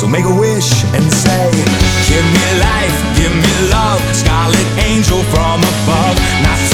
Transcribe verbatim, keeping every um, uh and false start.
So make a wish and say, give me life, give me love, scarlet angel from above. Not